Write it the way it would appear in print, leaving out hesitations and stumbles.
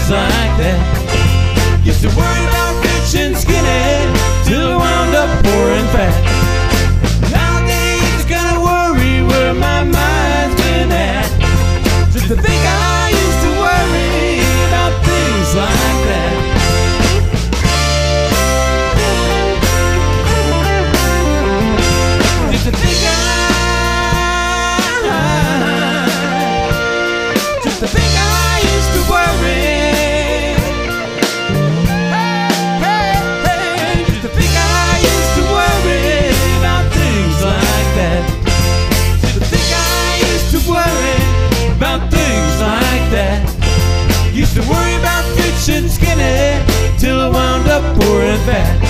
things like that. Used to worry about rich and skinny till I wound up poor and fat. Nowadays I gotta worry where my mind's been at. Just to think I used to worry about things like that. Just to think I used to worry. Just to think I used to worry about things like that. Just to think I used to worry about things like that. Used to worry about rich and skinny till I wound up poor and fat.